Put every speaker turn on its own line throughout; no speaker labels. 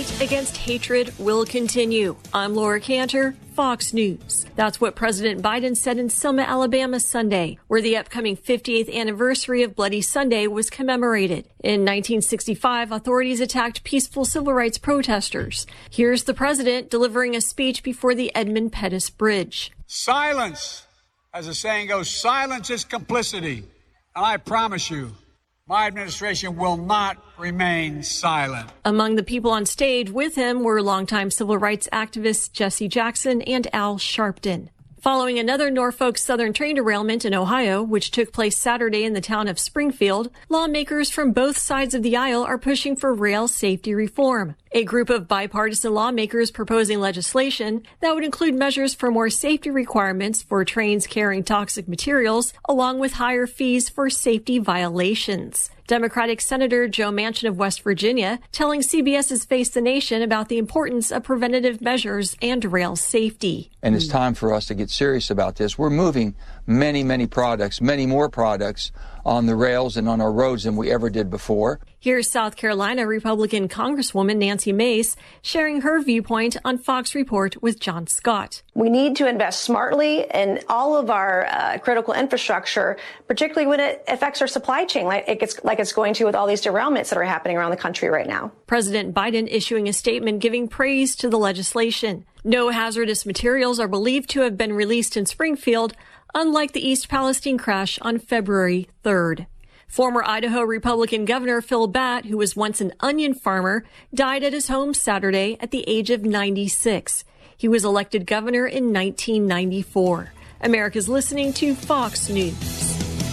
fight against hatred will continue. I'm Laura Cantor, Fox News. That's what President Biden said in Selma, Alabama Sunday, where the upcoming 50th anniversary of Bloody Sunday was commemorated. In 1965, authorities attacked peaceful civil rights protesters. Here's the president delivering a speech before the Edmund Pettus Bridge.
Silence, as the saying goes, silence is complicity. And I promise you, my administration will not remain silent.
Among the people on stage with him were longtime civil rights activists Jesse Jackson and Al Sharpton. Following another Norfolk Southern train derailment in Ohio, which took place Saturday in the town of Springfield, lawmakers from both sides of the aisle are pushing for rail safety reform. A group of bipartisan lawmakers proposing legislation that would include measures for more safety requirements for trains carrying toxic materials, along with higher fees for safety violations. Democratic Senator Joe Manchin of West Virginia telling CBS's Face the Nation about the importance of preventative measures and rail safety.
And it's time for us to get serious about this. We're moving many more products on the rails and on our roads than we ever did before.
Here's South Carolina Republican Congresswoman Nancy Mace sharing her viewpoint on Fox Report with John Scott.
We need to invest smartly in all of our critical infrastructure, particularly when it affects our supply chain, like it's going to with all these derailments that are happening around the country right now.
President Biden issuing a statement giving praise to the legislation. No hazardous materials are believed to have been released in Springfield, unlike the East Palestine crash on February 3rd. Former Idaho Republican Governor Phil Batt, who was once an onion farmer, died at his home Saturday at the age of 96. He was elected governor in 1994. America's listening to Fox News.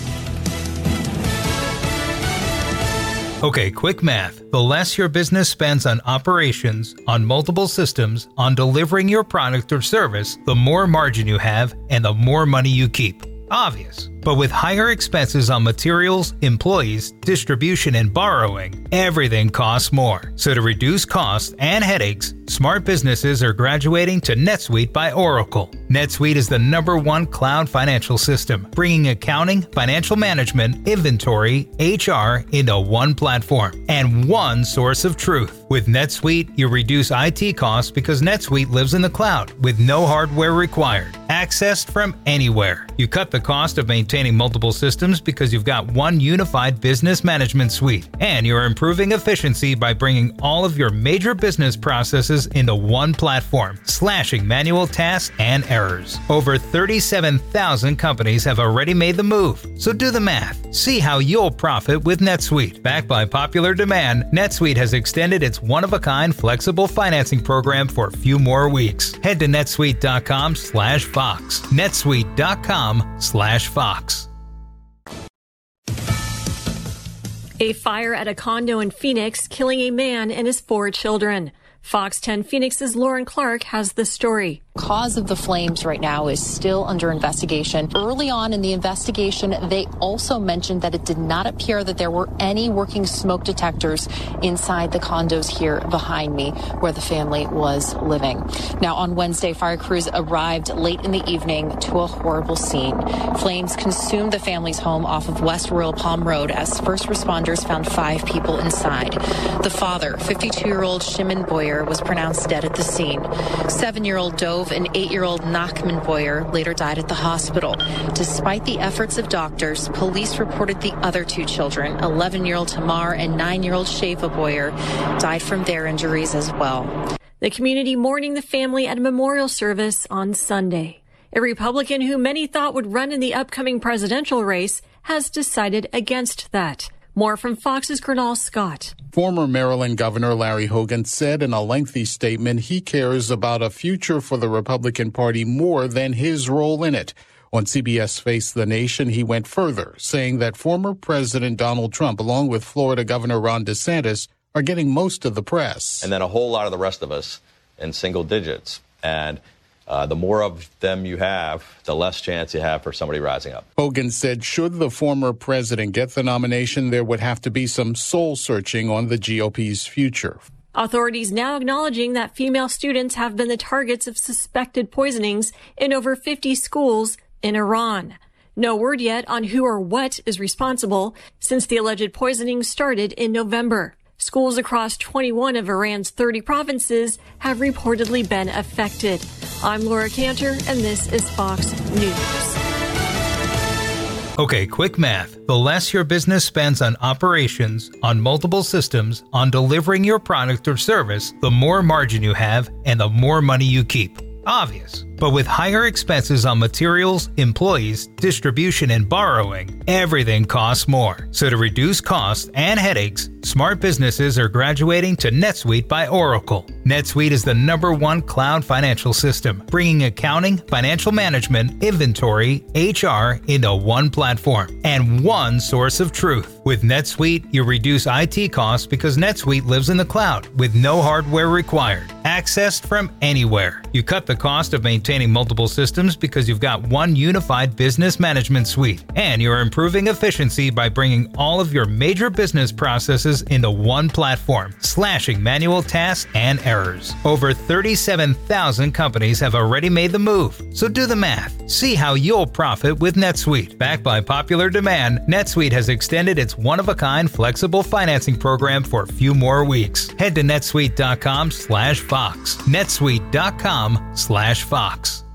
Okay, quick math. The less your business spends on operations, on multiple systems, on delivering your product or service, the more margin you have and the more money you keep. Obvious. But with higher expenses on materials, employees, distribution, and borrowing, everything costs more. So to reduce costs and headaches, smart businesses are graduating to NetSuite by Oracle. NetSuite is the #1 cloud financial system, bringing accounting, financial management, inventory, HR into one platform and one source of truth. With NetSuite, you reduce IT costs because NetSuite lives in the cloud with no hardware required, accessed from anywhere. You cut the cost of maintaining multiple systems because you've got one unified business management suite, and you're improving efficiency by bringing all of your major business processes into one platform, slashing manual tasks and errors. Over 37,000 companies have already made the move, so do the math. See how you'll profit with NetSuite. Backed by popular demand, NetSuite has extended its one-of-a-kind flexible financing program for a few more weeks. Head to netsuite.com/Fox. netsuite.com/Fox.
A fire at a condo in Phoenix killing a man and his 4 children. Fox 10 Phoenix's Lauren Clark has the story.
Cause of the flames right now is still under investigation. Early on in the investigation, they also mentioned that it did not appear that there were any working smoke detectors inside the condos here behind me where the family was living. Now, on Wednesday, fire crews arrived late in the evening to a horrible scene. Flames consumed the family's home off of West Royal Palm Road as first responders found 5 people inside. The father, 52-year-old Shimon Boyer, was pronounced dead at the scene. 7-year-old Dove and 8-year-old Nachman Boyer later died at the hospital. Despite the efforts of doctors, police reported the other 2 children, 11-year-old Tamar and 9-year-old Sheva Boyer, died from their injuries as well.
The community mourning the family at a memorial service on Sunday. A Republican who many thought would run in the upcoming presidential race has decided against that. More from Fox's Gernal Scott.
Former Maryland Governor Larry Hogan said in a lengthy statement he cares about a future for the Republican Party more than his role in it. On CBS Face the Nation, he went further, saying that former President Donald Trump, along with Florida Governor Ron DeSantis, are getting most of the press.
And then a whole lot of the rest of us in single digits. And the more of them you have, the less chance you have for somebody rising up.
Hogan said should the former president get the nomination, there would have to be some soul-searching on the GOP's future.
Authorities now acknowledging that female students have been the targets of suspected poisonings in over 50 schools in Iran. No word yet on who or what is responsible since the alleged poisoning started in November. Schools across 21 of Iran's 30 provinces have reportedly been affected. I'm Laura Cantor, and this is Fox News.
Okay, quick math. The less your business spends on operations, on multiple systems, on delivering your product or service, the more margin you have and the more money you keep. Obvious. But with higher expenses on materials, employees, distribution, and borrowing, everything costs more. So to reduce costs and headaches, smart businesses are graduating to NetSuite by Oracle. NetSuite is the #1 cloud financial system, bringing accounting, financial management, inventory, HR into one platform and one source of truth. With NetSuite, you reduce IT costs because NetSuite lives in the cloud with no hardware required, accessed from anywhere. You cut the cost of maintaining multiple systems because you've got one unified business management suite, and you're improving efficiency by bringing all of your major business processes into one platform, slashing manual tasks and errors. Over 37,000 companies have already made the move, so do the math. See how you'll profit with NetSuite. Backed by popular demand, NetSuite has extended its one-of-a-kind flexible financing program for a few more weeks. Head to netsuite.com/Fox. netsuite.com/Fox.